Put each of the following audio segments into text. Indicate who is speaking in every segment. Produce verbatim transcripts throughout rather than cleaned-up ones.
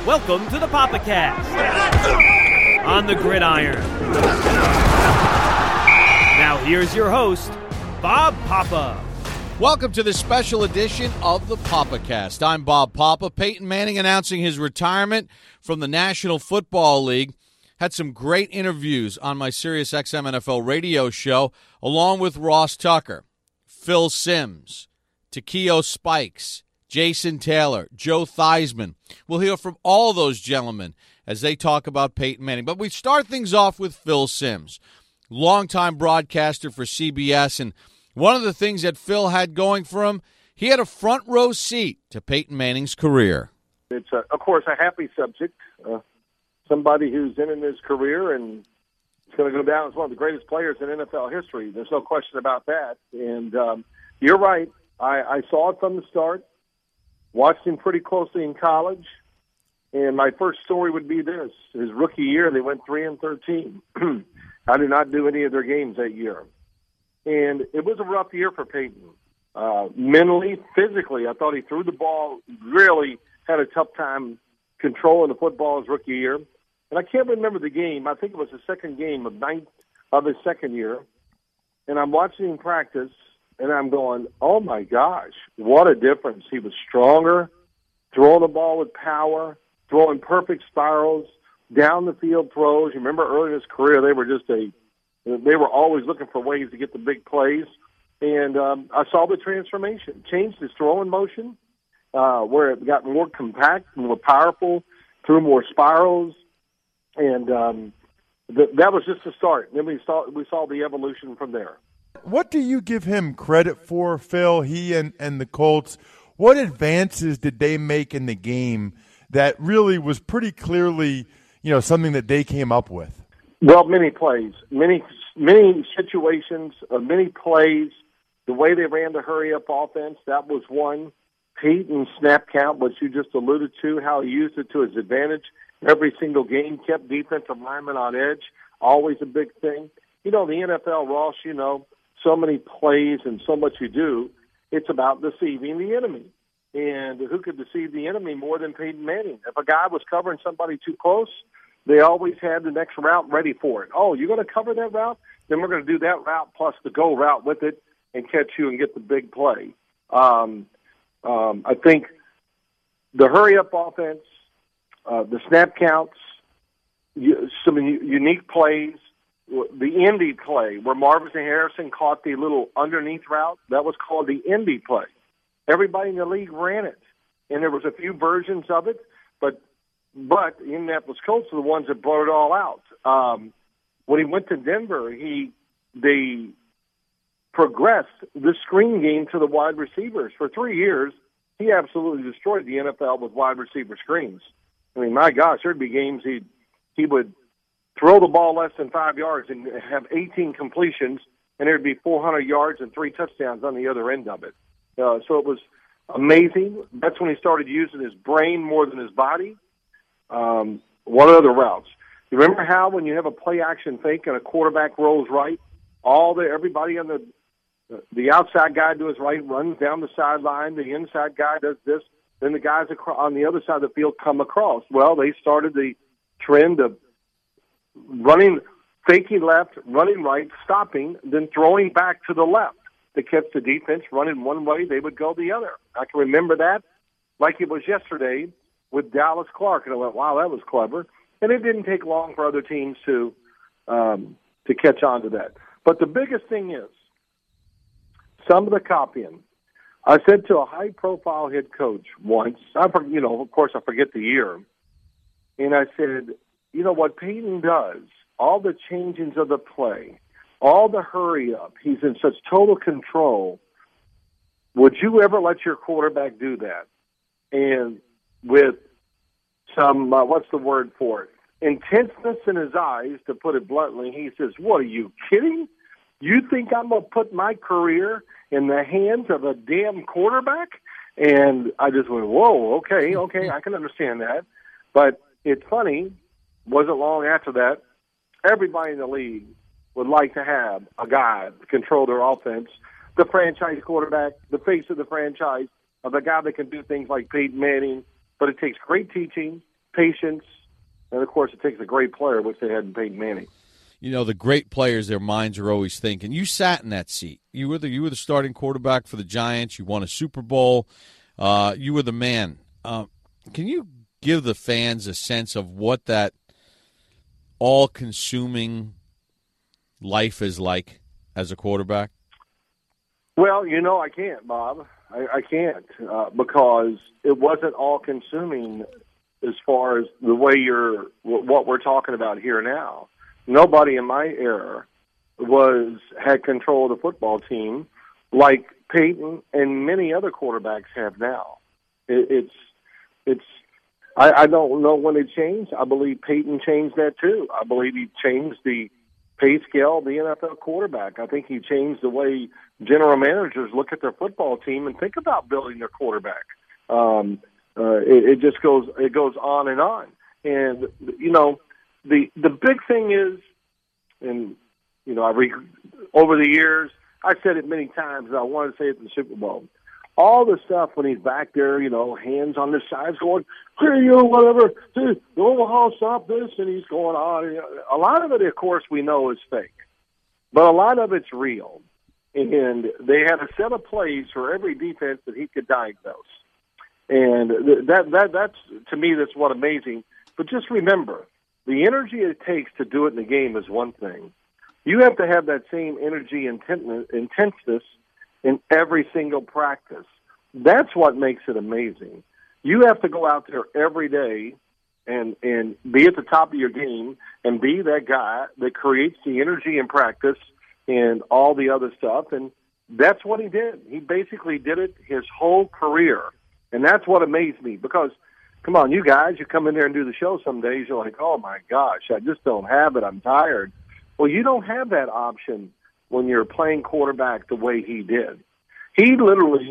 Speaker 1: Welcome to the PapaCast on the Gridiron. Now here's your host, Bob Papa.
Speaker 2: Welcome to this special edition of the PapaCast. I'm Bob Papa. Peyton Manning announcing his retirement from the National Football League. Had some great interviews on my SiriusXM N F L radio show, along with Ross Tucker, Phil Simms, Takeo Spikes, Jason Taylor, Joe Theismann. We'll hear from all those gentlemen as they talk about Peyton Manning. But we start things off with Phil Simms, longtime broadcaster for C B S. And one of the things that Phil had going for him, he had a front row seat to Peyton Manning's career.
Speaker 3: It's, a, of course, a happy subject. Uh, somebody who's in, in his career and is going to go down as one of the greatest players in N F L history. There's no question about that. And um, you're right. I, I saw it from the start. Watched him pretty closely in college, and my first story would be this. His rookie year, they went three and thirteen. I did not do any of their games that year. And it was a rough year for Peyton. Uh, mentally, physically, I thought he threw the ball, really had a tough time controlling the football his rookie year. And I can't remember the game. I think it was the second game of ninth of his second year. And I'm watching him practice, and I'm going, oh, my gosh, what a difference. He was stronger, throwing the ball with power, throwing perfect spirals, down the field throws. You remember early in his career, they were just a they were always looking for ways to get the big plays. And um, I saw the transformation, changed his throwing motion, uh, where it got more compact, more powerful, threw more spirals. And um, th- that was just the start. Then we saw we saw the evolution from there.
Speaker 4: What do you give him credit for, Phil, he and, and the Colts? What advances did they make in the game that really was pretty clearly, you know, something that they came up with?
Speaker 3: Well, many plays, many many situations, uh, many plays. The way they ran the hurry-up offense, that was one. Peyton's snap count, which you just alluded to, how he used it to his advantage. Every single game kept defensive linemen on edge, always a big thing. You know, the N F L, Ross, you know, so many plays and so much you do, it's about deceiving the enemy. And who could deceive the enemy more than Peyton Manning? If a guy was covering somebody too close, they always had the next route ready for it. Oh, you're going to cover that route? Then we're going to do that route plus the go route with it and catch you and get the big play. Um, um, I think the hurry-up offense, uh, the snap counts, you, some u- unique plays, the Indy play where Marvin Harrison caught the little underneath route, that was called the Indy play. Everybody in the league ran it, and there was a few versions of it, but but the Indianapolis Colts are the ones that brought it all out. Um, when he went to Denver, he they progressed the screen game to the wide receivers. For three years, he absolutely destroyed the N F L with wide receiver screens. I mean, my gosh, there'd be games he he would throw the ball less than five yards and have eighteen completions, and there'd be four hundred yards and three touchdowns on the other end of it. Uh, so it was amazing. That's when he started using his brain more than his body. Um, what other routes? You remember how when you have a play-action fake and a quarterback rolls right, all the everybody on the the outside guy to his right runs down the sideline, the inside guy does this, then the guys across, on the other side of the field come across. Well, they started the trend of running, faking left, running right, stopping, then throwing back to the left to catch the defense running one way, they would go the other. I can remember that like it was yesterday with Dallas Clark, and I went, wow, that was clever. And it didn't take long for other teams to um, to catch on to that. But the biggest thing is some of the copying. I said to a high-profile head coach once, I, you know, of course I forget the year, and I said, you know, what Peyton does, all the changings of the play, all the hurry-up, he's in such total control. Would you ever let your quarterback do that? And with some, uh, what's the word for it? Intenseness in his eyes, to put it bluntly, he says, what, are you kidding? You think I'm going to put my career in the hands of a damn quarterback? And I just went, whoa, okay, okay, I can understand that. But it's funny, wasn't long after that, everybody in the league would like to have a guy to control their offense, the franchise quarterback, the face of the franchise, of a guy that can do things like Peyton Manning. But it takes great teaching, patience, and, of course, it takes a great player, which they had in Peyton Manning.
Speaker 2: You know, the great players, their minds are always thinking. You sat in that seat. You were the you were the starting quarterback for the Giants. You won a Super Bowl. Uh, you were the man. Uh, can you give the fans a sense of what that all-consuming life is like as a quarterback?
Speaker 3: Well, you know, I can't, Bob. I, I can't uh, because it wasn't all-consuming as far as the way you're what we're talking about here now. Nobody in my era was had control of the football team like Peyton and many other quarterbacks have now. It, it's it's. I, I don't know when it changed. I believe Peyton changed that too. I believe he changed the pay scale of the N F L quarterback. I think he changed the way general managers look at their football team and think about building their quarterback. Um, uh, it, it just goes it goes on and on. And you know. The the big thing is, and, you know, I re, over the years, I said it many times, and I wanted to say it in the Super Bowl. All the stuff when he's back there, you know, hands on the sides going, here you go, whatever, dude, the Omaha, stop this, and he's going on. A lot of it, of course, we know is fake. But a lot of it's real. And they had a set of plays for every defense that he could diagnose. And that that that's, to me, that's what amazing. But just remember, the energy it takes to do it in the game is one thing. You have to have that same energy and intenseness in every single practice. That's what makes it amazing. You have to go out there every day and, and be at the top of your game and be that guy that creates the energy in practice and all the other stuff. And that's what he did. He basically did it his whole career. And that's what amazed me because – come on, you guys, you come in there and do the show some days, you're like, oh, my gosh, I just don't have it. I'm tired. Well, you don't have that option when you're playing quarterback the way he did. He literally,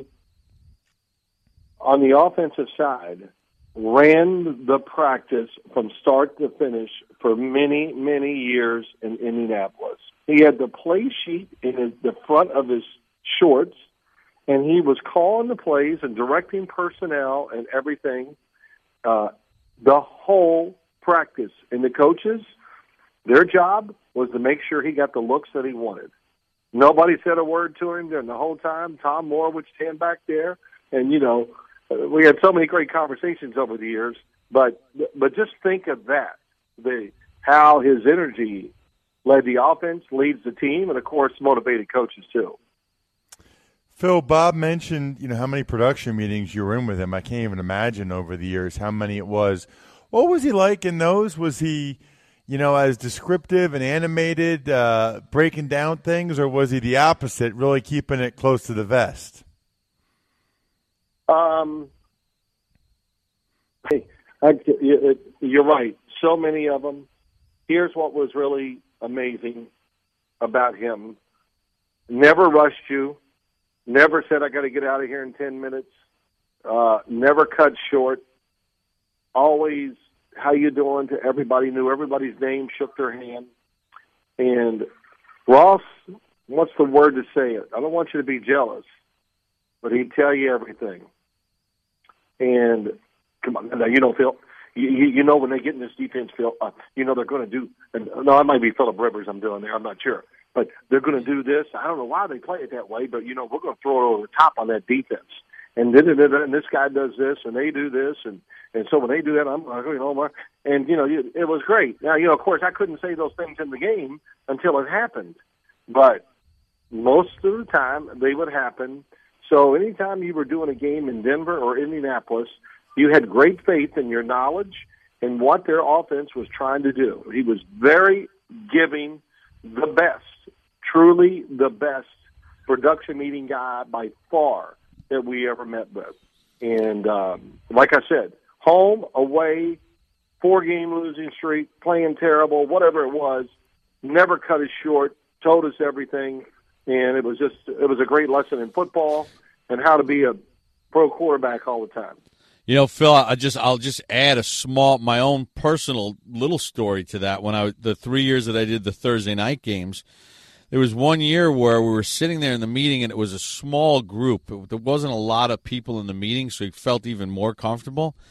Speaker 3: on the offensive side, ran the practice from start to finish for many, many years in Indianapolis. He had the play sheet in his, the front of his shorts, and he was calling the plays and directing personnel and everything. Uh, the whole practice. And the coaches, their job was to make sure he got the looks that he wanted. Nobody said a word to him during the whole time. Tom Moore would stand back there. And, you know, we had so many great conversations over the years. But but just think of that, the how his energy led the offense, leads the team, and, of course, motivated coaches too.
Speaker 4: Phil, Bob mentioned, you know, how many production meetings you were in with him. I can't even imagine over the years how many it was. What was he like in those? Was he, you know, as descriptive and animated, uh, breaking down things, or was he the opposite, really keeping it close to the vest?
Speaker 3: Um, hey, I, you're right. So many of them. Here's what was really amazing about him. Never rushed you. Never said, I got to get out of here in ten minutes. Uh, never cut short. Always, how you doing to everybody, knew everybody's name, shook their hand. And Ross, what's the word to say it? I don't want you to be jealous, but he'd tell you everything. And come on, now, you know, Phil, you, you know when they get in this defense, Phil, uh, you know they're going to do, and, no, it might be Phillip Rivers I'm doing there, I'm not sure. But they're going to do this. I don't know why they play it that way, but, you know, we're going to throw it over the top on that defense. And then and this guy does this, and they do this. And, and so when they do that, I'm like, you know, and, you know, it was great. Now, you know, of course, I couldn't say those things in the game until it happened. But most of the time, they would happen. So anytime you were doing a game in Denver or Indianapolis, you had great faith in your knowledge and what their offense was trying to do. He was very giving, the best. Truly the best production meeting guy by far that we ever met with. And um, like I said, home, away, four-game losing streak, playing terrible, whatever it was, never cut us short, told us everything, and it was just it was a great lesson in football and how to be a pro quarterback all the time.
Speaker 2: You know, Phil, I just I'll just add a small my own personal little story to that. When I the three years that I did the Thursday night games, there was one year where we were sitting there in the meeting, and it was a small group. It, there wasn't a lot of people in the meeting, so he felt even more comfortable.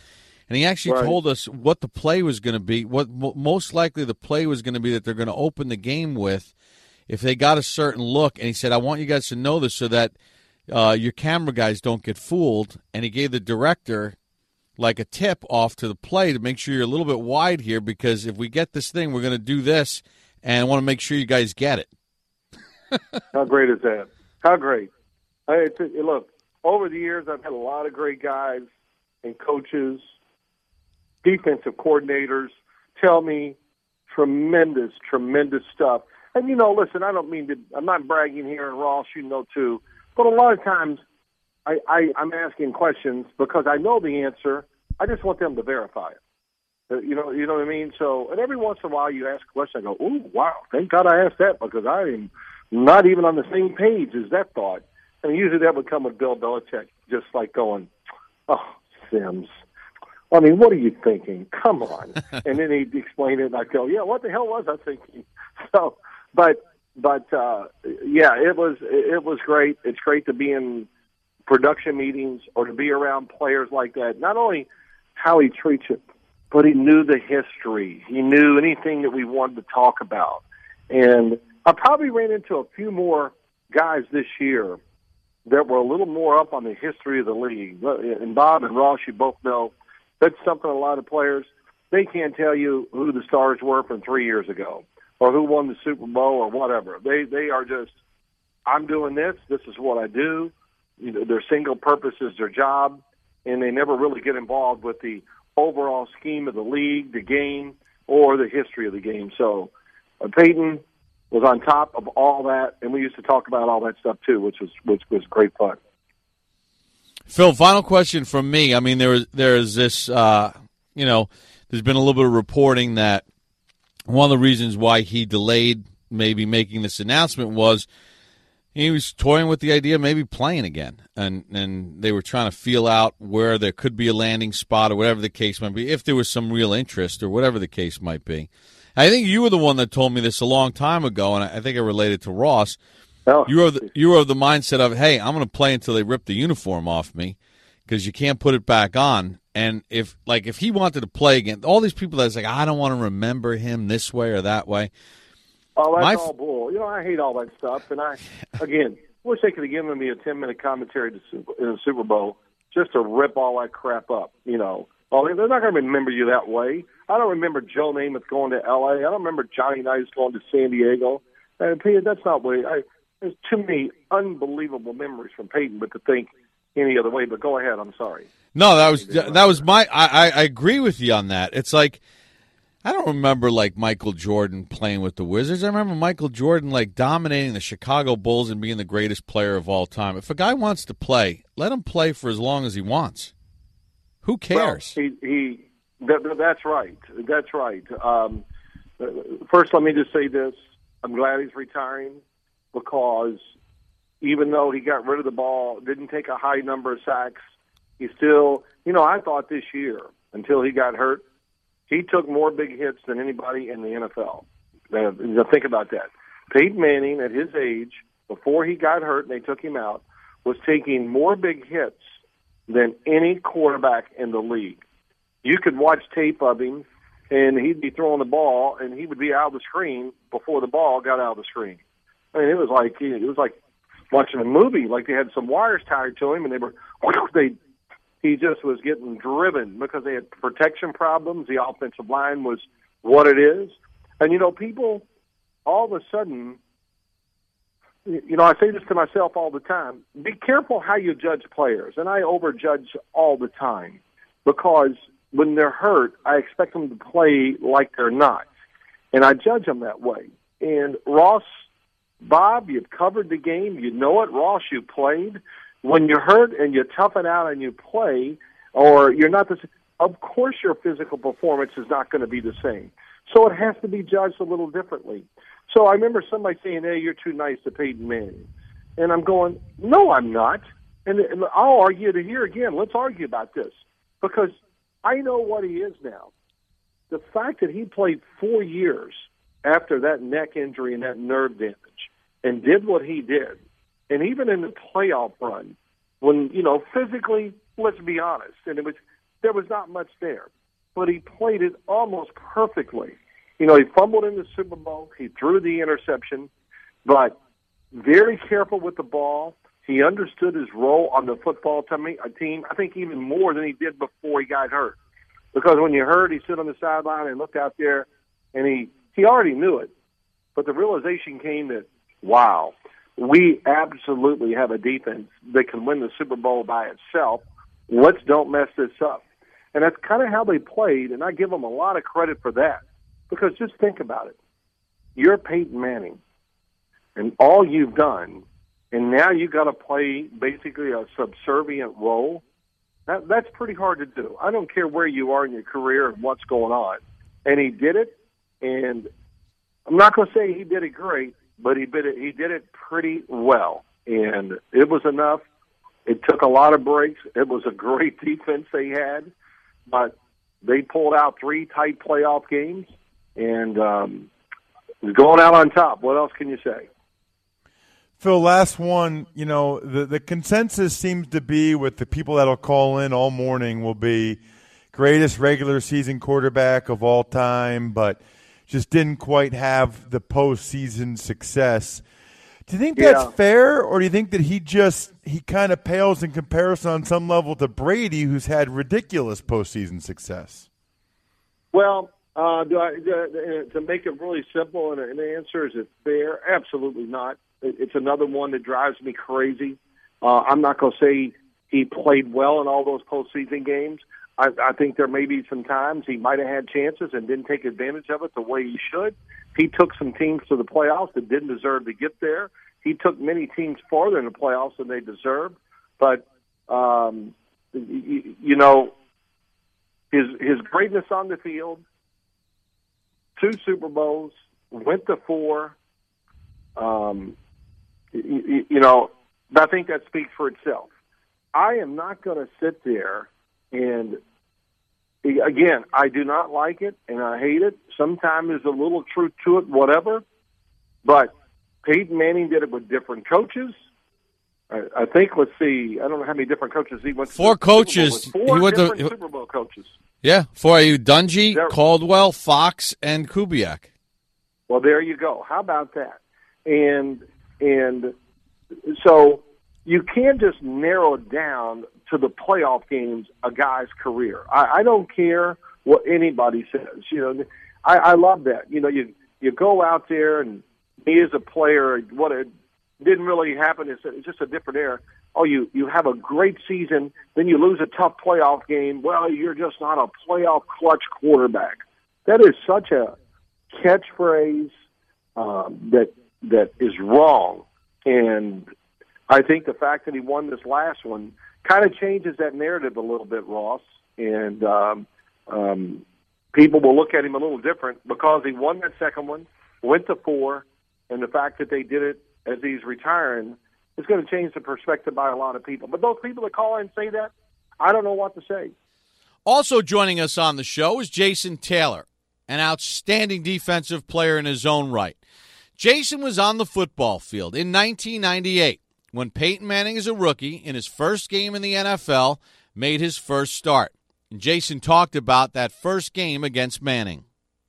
Speaker 2: And he actually
Speaker 3: Right.
Speaker 2: told us what the play was going to be, what mo- most likely the play was going to be that they're going to open the game with if they got a certain look. And he said, I want you guys to know this so that uh, your camera guys don't get fooled. And he gave the director like a tip off to the play to make sure you're a little bit wide here, because if we get this thing, we're going to do this, and I want to make sure you guys get it.
Speaker 3: How great is that? How great. I, it's, it, look, over the years, I've had a lot of great guys and coaches, defensive coordinators tell me tremendous, tremendous stuff. And, you know, listen, I don't mean to – I'm not bragging here, and Ross, you know too, but a lot of times I, I, I'm asking questions because I know the answer. I just want them to verify it. Uh, You know, you know what I mean? So, and every once in a while you ask a question, I go, "Ooh, wow, thank God I asked that because I am not even on the same page as that thought." And usually that would come with Bill Belichick, just like going, "Oh, Sims, I mean, what are you thinking? Come on." And then he'd explain it, and I'd go, "Yeah, what the hell was I thinking?" So, but, but uh, yeah, it was it was great. It's great to be in production meetings or to be around players like that. Not only how he treats you, but he knew the history. He knew anything that we wanted to talk about. And I probably ran into a few more guys this year that were a little more up on the history of the league. And Bob and Ross, you both know, that's something a lot of players, they can't tell you who the stars were from three years ago or who won the Super Bowl or whatever. They they are just, I'm doing this, this is what I do. You know, their single purpose is their job, and they never really get involved with the overall scheme of the league, the game, or the history of the game. So uh, Peyton was on top of all that, and we used to talk about all that stuff too, which was which was great fun.
Speaker 2: Phil, final question from me. I mean, there is there is this, uh, you know, there's been a little bit of reporting that one of the reasons why he delayed maybe making this announcement was he was toying with the idea of maybe playing again, and and they were trying to feel out where there could be a landing spot or whatever the case might be, if there was some real interest or whatever the case might be. I think you were the one that told me this a long time ago, and I think I related to Ross.
Speaker 3: Oh.
Speaker 2: You were the, you were of the mindset of, hey, I'm going to play until they rip the uniform off me because you can't put it back on. And if like if he wanted to play again, all these people that's like, I don't want to remember him this way or that way.
Speaker 3: Oh, that's
Speaker 2: My
Speaker 3: all bull. You know, I hate all that stuff. And I, again, wish they could have given me a ten-minute commentary to Super, in the Super Bowl just to rip all that crap up, you know. Oh, they're not going to remember you that way. I don't remember Joe Namath going to L A. I don't remember Johnny Unitas going to San Diego. And Peter, that's not what I, there's too many unbelievable memories from Peyton, but to think any other way. But go ahead. I'm sorry.
Speaker 2: No, that was that was my. I, I agree with you on that. It's like I don't remember like Michael Jordan playing with the Wizards. I remember Michael Jordan like dominating the Chicago Bulls and being the greatest player of all time. If a guy wants to play, let him play for as long as he wants. Who cares?
Speaker 3: Well, he, he that, that's right. That's right. Um, first, let me just say this: I'm glad he's retiring because even though he got rid of the ball, didn't take a high number of sacks, he still, you know, I thought this year until he got hurt, he took more big hits than anybody in the N F L. Now, think about that. Peyton Manning, at his age, before he got hurt and they took him out, was taking more big hits than any quarterback in the league. You could watch tape of him, and he'd be throwing the ball, and he would be out of the screen before the ball got out of the screen. I mean, it was like it was like watching a movie. Like they had some wires tied to him, and they were they. He just was getting driven because they had protection problems. The offensive line was what it is, and you know, people all of a sudden. You know, I say this to myself all the time. Be careful how you judge players, and I overjudge all the time because when they're hurt, I expect them to play like they're not, and I judge them that way. And Ross, Bob, you've covered the game. You know it. Ross, you played. When you're hurt and you tough it out and you play, or you're not the same, of course your physical performance is not going to be the same. So it has to be judged a little differently. So I remember somebody saying, hey, you're too nice to Peyton Manning. And I'm going, no, I'm not. And, and I'll argue to here again. Let's argue about this. Because I know what he is now. The fact that he played four years after that neck injury and that nerve damage and did what he did, and even in the playoff run, when, you know, physically, let's be honest, and it was there was not much there. But he played it almost perfectly. You know, he fumbled in the Super Bowl. He threw the interception, but very careful with the ball. He understood his role on the football team, I think even more than he did before he got hurt. Because when you heard, he stood on the sideline and looked out there, and he, he already knew it. But the realization came that, wow, we absolutely have a defense that can win the Super Bowl by itself. Let's don't mess this up. And that's kind of how they played, and I give them a lot of credit for that. Because just think about it. You're Peyton Manning, and all you've done, and now you've got to play basically a subservient role. That, that's pretty hard to do. I don't care where you are in your career and what's going on. And he did it, and I'm not going to say he did it great, but he did it, he did it pretty well. And it was enough. It took a lot of breaks. It was a great defense they had, but they pulled out three tight playoff games, and um, going out on top. What else can you say?
Speaker 4: Phil, last one, you know, the, the consensus seems to be with the people that'll call in all morning will be greatest regular season quarterback of all time, but just didn't quite have the postseason success. Do you think that's
Speaker 3: yeah.
Speaker 4: fair, or do you think that he just he kind of pales in comparison on some level to Brady, who's had ridiculous postseason success?
Speaker 3: Well, uh, do I, do, to make it really simple, and, and the answer is it fair? Absolutely not. It's another one that drives me crazy. Uh, I'm not going to say he played well in all those postseason games. I, I think there may be some times he might have had chances and didn't take advantage of it the way he should. He took some teams to the playoffs that didn't deserve to get there. He took many teams farther in the playoffs than they deserved. But, um, you, you know, his his greatness on the field, two Super Bowls, went to four, um, you, you know, I think that speaks for itself. I am not going to sit there and, again, I do not like it and I hate it. Sometimes there's a little truth to it, whatever. But Peyton Manning did it with different coaches. I, I think, let's see, I don't know how many different coaches he went to.
Speaker 2: Four coaches.
Speaker 3: Four
Speaker 2: he went
Speaker 3: different
Speaker 2: to,
Speaker 3: Super Bowl coaches.
Speaker 2: Yeah, for you, Dungy,
Speaker 3: There,
Speaker 2: Caldwell, Fox, and Kubiak.
Speaker 3: Well, there you go. How about that? And and so you can't just narrow it down to the playoff games a guy's career. I, I don't care what anybody says. You know, I, I love that. You know, you you go out there and me as a player, what it didn't really happen is it's just a different era. Oh, you you have a great season, then you lose a tough playoff game. Well, you're just not a playoff clutch quarterback. That is such a catchphrase um, that that is wrong. And I think the fact that he won this last one kind of changes that narrative a little bit, Ross. And um, um, people will look at him a little different because he won that second one, went to four, and the fact that they did it as he's retiring is going to change the perspective by a lot of people. But those people that call in and say that, I don't know what to say.
Speaker 2: Also joining us on the show is Jason Taylor, an outstanding defensive player in his own right. Jason was on the football field in nineteen ninety-eight when Peyton Manning, as a rookie, in his first game in the N F L, made his first start. And Jason talked about that first game against Manning.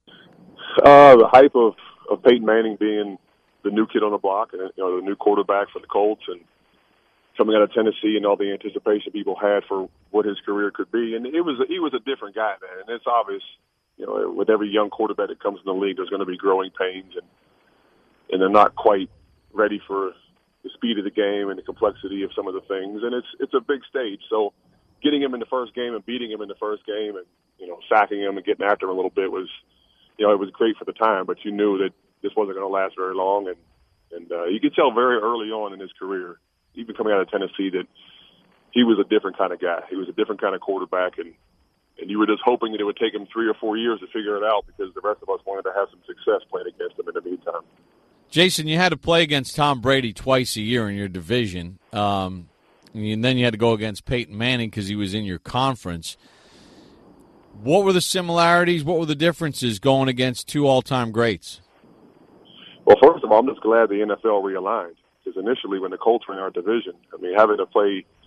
Speaker 5: Uh, the hype of, of Peyton Manning being the new kid on the block and, you know, the new quarterback for the Colts, and coming out of Tennessee and all the anticipation people had for what his career could be. And it was he was a different guy, man. And it's obvious, you know, with every young quarterback that comes in the league, there's going to be growing pains, and and they're not quite ready for the speed of the game and the complexity of some of the things. And it's it's a big stage. So getting him in the first game and beating him in the first game and, you know, sacking him and getting after him a little bit was, you know, it was great for the time, but you knew that this wasn't going to last very long. And, and uh, you could tell very early on in his career, even coming out of Tennessee, that he was a different kind of guy. He was a different kind of quarterback, and, and you were just hoping that it would take him three or four years to figure it out because the rest of us wanted to have some success playing against him in the meantime.
Speaker 2: Jason, you had to play against Tom Brady twice a year in your division, um, and then you had to go against Peyton Manning because he was in your conference. What were the similarities? What were the differences going against two all-time greats?
Speaker 5: Well, first of all, I'm just glad the N F L realigned, because initially when the Colts were in our division, I mean, having to play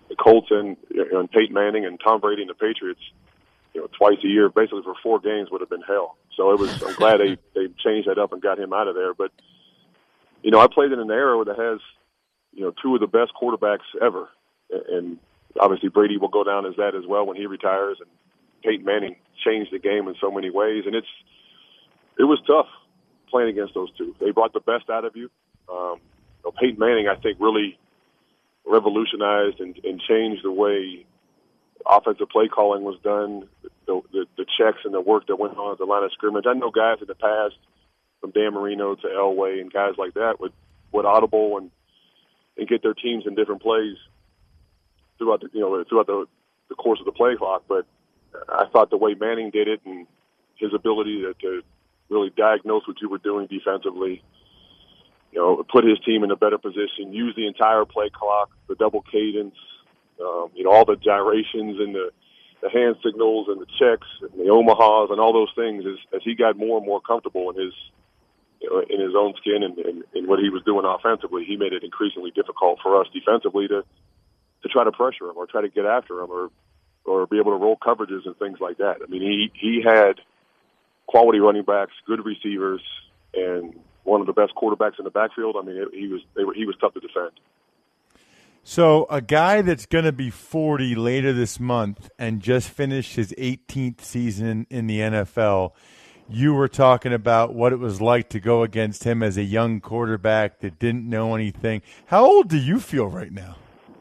Speaker 5: the Colts and, and Peyton Manning and Tom Brady and the Patriots, you know, twice a year, basically for four games would have been hell. So it was. I'm glad they they changed that up and got him out of there. But you know, I played in an era that has, you know, two of the best quarterbacks ever, and obviously Brady will go down as that as well when he retires. And Peyton Manning changed the game in so many ways, and it's it was tough playing against those two. They brought the best out of you. Um, you know, Peyton Manning, I think, really revolutionized and, and changed the way offensive play calling was done, the, the, the checks and the work that went on at the line of scrimmage. I know guys in the past, from Dan Marino to Elway and guys like that, would, would audible and, and get their teams in different plays throughout the, you know, throughout the, the course of the play clock. But I thought the way Manning did it and his ability to, to really diagnose what you were doing defensively, you know, put his team in a better position, use the entire play clock, the double cadence, um, you know, all the gyrations and the, the hand signals and the checks and the Omahas and all those things as, as he got more and more comfortable in his, you know, in his own skin and, and, and what he was doing offensively. He made it increasingly difficult for us defensively to, to try to pressure him or try to get after him or, or be able to roll coverages and things like that. I mean, he, he had quality running backs, good receivers, and one of the best quarterbacks in the backfield. I mean, it, he was they were, he was tough to defend.
Speaker 4: So a guy that's going to be forty later this month and just finished his eighteenth season in the N F L, you were talking about what it was like to go against him as a young quarterback that didn't know anything. How old do you feel right now?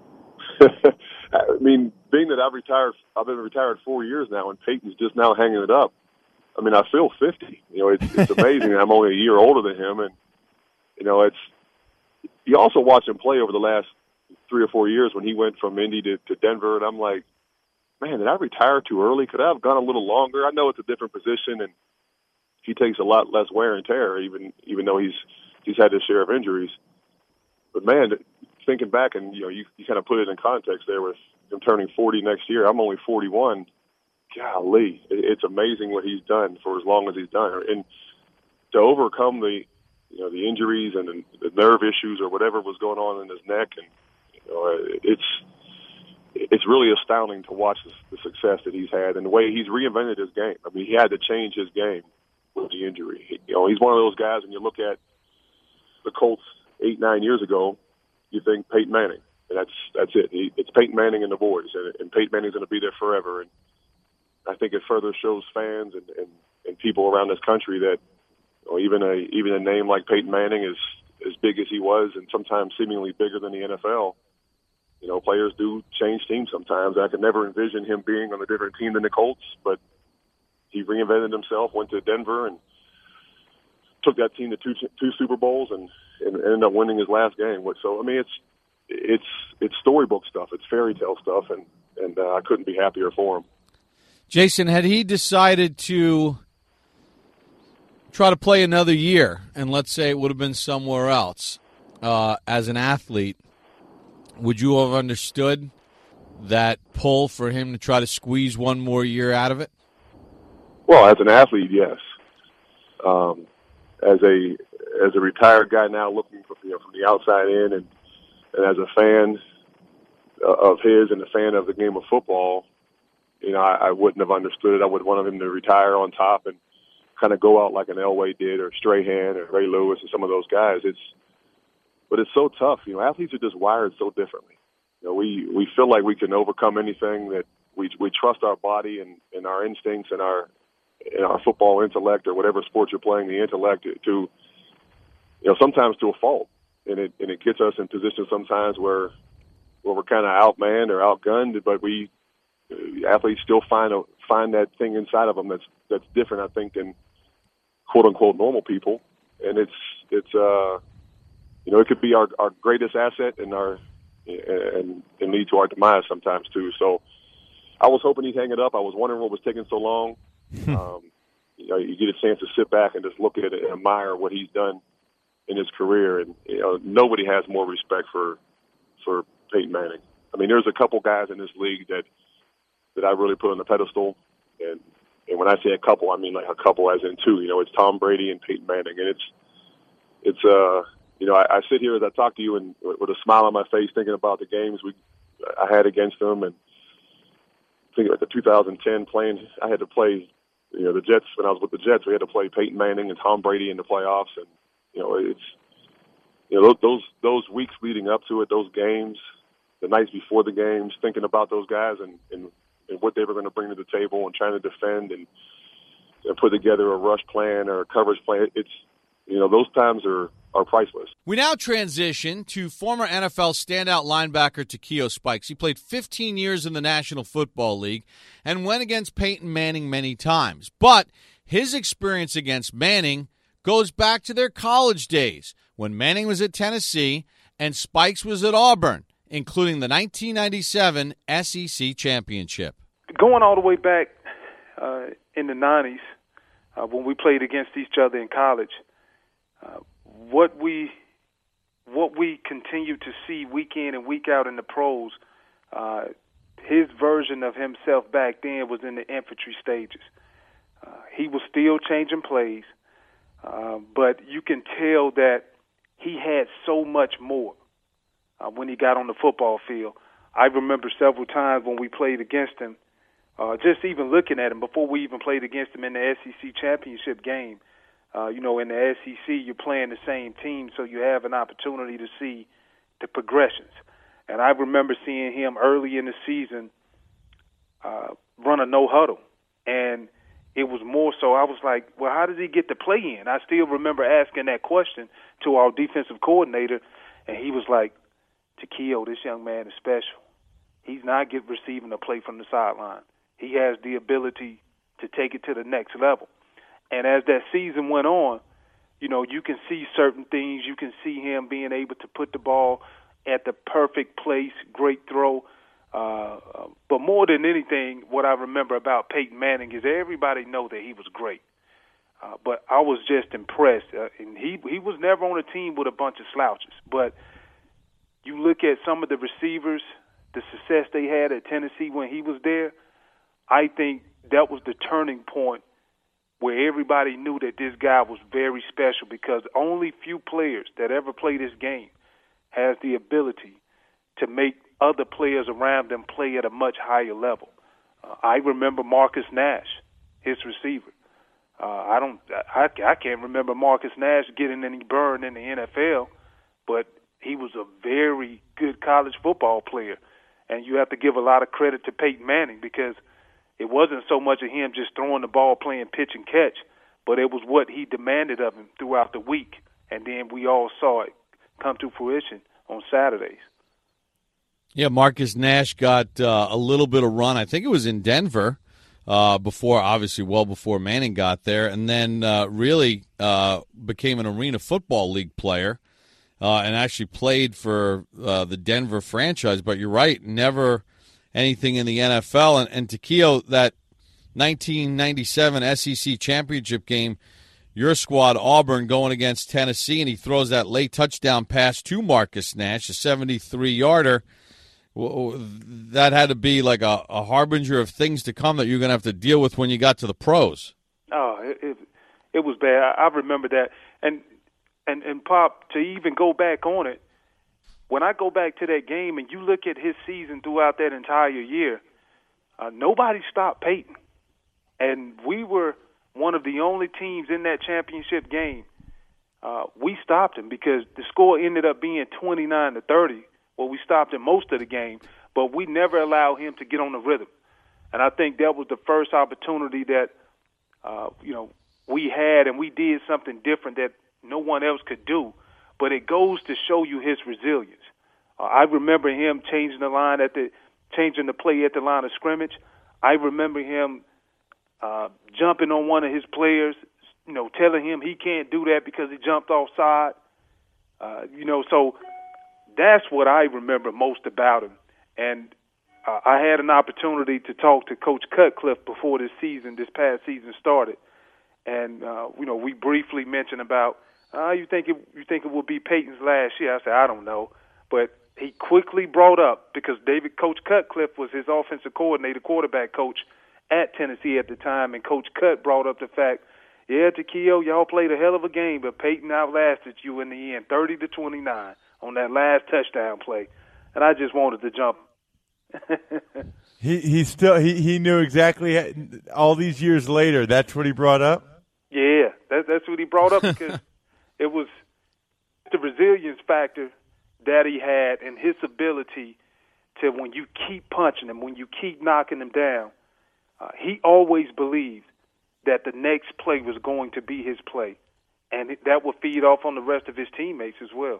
Speaker 5: I mean, being that I've retired, I've been retired four years now, and Peyton's just now hanging it up. I mean, I feel fifty. You know, it's, it's amazing. I'm only a year older than him, and you know, it's. You also watch him play over the last three or four years when he went from Indy to, to Denver, and I'm like, man, did I retire too early? Could I have gone a little longer? I know it's a different position, and he takes a lot less wear and tear, even even though he's he's had his share of injuries. But man, thinking back, and you know, you, you kind of put it in context there with him turning forty next year. I'm only forty-one. Golly, it's amazing what he's done for as long as he's done, and to overcome the, you know, the injuries and the, the nerve issues or whatever was going on in his neck, and you know, it's it's really astounding to watch the, the success that he's had and the way he's reinvented his game. I mean, he had to change his game with the injury. He, you know, he's one of those guys. When you look at the Colts eight, nine years ago, you think Peyton Manning, and that's that's it. He, it's Peyton Manning and the boys, and, and Peyton Manning's going to be there forever. And I think it further shows fans and, and, and people around this country that, you know, even a even a name like Peyton Manning is as big as he was, and sometimes seemingly bigger than the N F L. You know, players do change teams sometimes. I could never envision him being on a different team than the Colts, but he reinvented himself, went to Denver, and took that team to two two Super Bowls, and, and ended up winning his last game. So I mean, it's it's it's storybook stuff, it's fairy tale stuff, and and uh, I couldn't be happier for him.
Speaker 2: Jason, had he decided to try to play another year, and let's say it would have been somewhere else, uh, as an athlete, would you have understood that pull for him to try to squeeze one more year out of it?
Speaker 5: Well, as an athlete, yes. Um, as a as a retired guy now, looking from, you know, from the outside in, and, and as a fan of his and a fan of the game of football, you know, I, I wouldn't have understood it. I would want him to retire on top and kind of go out like an Elway did, or Strahan, or Ray Lewis, and some of those guys. It's, but it's so tough. You know, athletes are just wired so differently. You know, we we feel like we can overcome anything. That we we trust our body and, and our instincts and our and our football intellect, or whatever sport you're playing, the intellect to, you know, sometimes to a fault, and it and it gets us in positions sometimes where where we're kind of outmanned or outgunned, but we. Athletes still find a, find that thing inside of them that's that's different, I think, than quote unquote normal people, and it's it's uh you know, it could be our, our greatest asset and our and and lead to our demise sometimes too. So I was hoping he'd hang it up. I was wondering what was taking so long. um, you know, you get a chance to sit back and just look at it and admire what he's done in his career, and you know, nobody has more respect for for Peyton Manning. I mean, there's a couple guys in this league that. that I really put on the pedestal. And, and when I say a couple, I mean like a couple as in two. You know, it's Tom Brady and Peyton Manning. And it's, it's uh, you know, I, I sit here as I talk to you and with a smile on my face thinking about the games we I had against them. And I think like the two thousand ten playing, I had to play, you know, the Jets. When I was with the Jets, we had to play Peyton Manning and Tom Brady in the playoffs. And, you know, it's, you know, those those weeks leading up to it, those games, the nights before the games, thinking about those guys and, and, and what they were going to bring to the table and trying to defend and, and put together a rush plan or a coverage plan. It's, you know, those times are, are priceless.
Speaker 2: We now transition to former N F L standout linebacker Takeo Spikes. He played fifteen years in the National Football League and went against Peyton Manning many times. But his experience against Manning goes back to their college days when Manning was at Tennessee and Spikes was at Auburn, including the nineteen ninety-seven S E C Championship.
Speaker 6: Going all the way back uh, in the nineties, uh, when we played against each other in college, uh, what we what we continue to see week in and week out in the pros, uh, his version of himself back then was in the infantry stages. Uh, he was still changing plays, uh, but you can tell that he had so much more uh, when he got on the football field. I remember several times when we played against him, uh, just even looking at him before we even played against him in the S E C championship game. Uh, you know, in the S E C, you're playing the same team, so you have an opportunity to see the progressions. And I remember seeing him early in the season uh, run a no-huddle. And it was more so, I was like, well, how does he get the play in? I still remember asking that question to our defensive coordinator, and he was like, Takeo, this young man is special. He's not get receiving a play from the sideline. He has the ability to take it to the next level. And as that season went on, you know, you can see certain things. You can see him being able to put the ball at the perfect place, great throw. Uh, but more than anything, what I remember about Peyton Manning is everybody know that he was great. Uh, but I was just impressed. Uh, and he he was never on a team with a bunch of slouches. But you look at some of the receivers, the success they had at Tennessee when he was there, I think that was the turning point where everybody knew that this guy was very special, because only few players that ever play this game has the ability to make other players around them play at a much higher level. Uh, I remember Marcus Nash, his receiver. Uh, I don't, I, I can't remember Marcus Nash getting any burn in the N F L, but he was a very good college football player. And you have to give a lot of credit to Peyton Manning, because it wasn't so much of him just throwing the ball, playing pitch and catch, but it was what he demanded of him throughout the week. And then we all saw it come to fruition on Saturdays.
Speaker 2: Yeah, Marcus Nash got uh, a little bit of run. I think it was in Denver uh, before, obviously well before Manning got there, and then uh, really uh, became an Arena Football League player uh, and actually played for uh, the Denver franchise. But you're right, never anything in the N F L. And, and Takeo, that nineteen ninety-seven S E C championship game, your squad, Auburn, going against Tennessee, and he throws that late touchdown pass to Marcus Nash, a seventy-three-yarder. That had to be like a, a harbinger of things to come that you're going to have to deal with when you got to the pros.
Speaker 6: Oh, it it, it was bad. I, I remember that. And, and, and, Pop, to even go back on it, when I go back to that game and you look at his season throughout that entire year, uh, nobody stopped Peyton. And we were one of the only teams in that championship game. Uh, we stopped him because the score ended up being twenty-nine to thirty. Well, we stopped him most of the game, but we never allowed him to get on the rhythm. And I think that was the first opportunity that, uh, you know, we had, and we did something different that no one else could do. But it goes to show you his resilience. Uh, I remember him changing the line at the changing the play at the line of scrimmage. I remember him uh, jumping on one of his players, you know, telling him he can't do that because he jumped offside. Uh, you know, so that's what I remember most about him. And uh, I had an opportunity to talk to Coach Cutcliffe before this season, this past season started, and uh, you know, we briefly mentioned about. Uh, you think it? You think it will be Peyton's last year? I said I don't know, but he quickly brought up, because David Coach Cutcliffe was his offensive coordinator, quarterback coach at Tennessee at the time, and Coach Cut brought up the fact, yeah, Takeo, y'all played a hell of a game, but Peyton outlasted you in the end, thirty to twenty-nine on that last touchdown play, and I just wanted to jump
Speaker 4: he he still he, he knew exactly all these years later. That's what he brought up.
Speaker 6: Yeah, that, that's what he brought up because it was the resilience factor that he had and his ability to, when you keep punching him, when you keep knocking him down, uh, he always believed that the next play was going to be his play, and it, that would feed off on the rest of his teammates as well.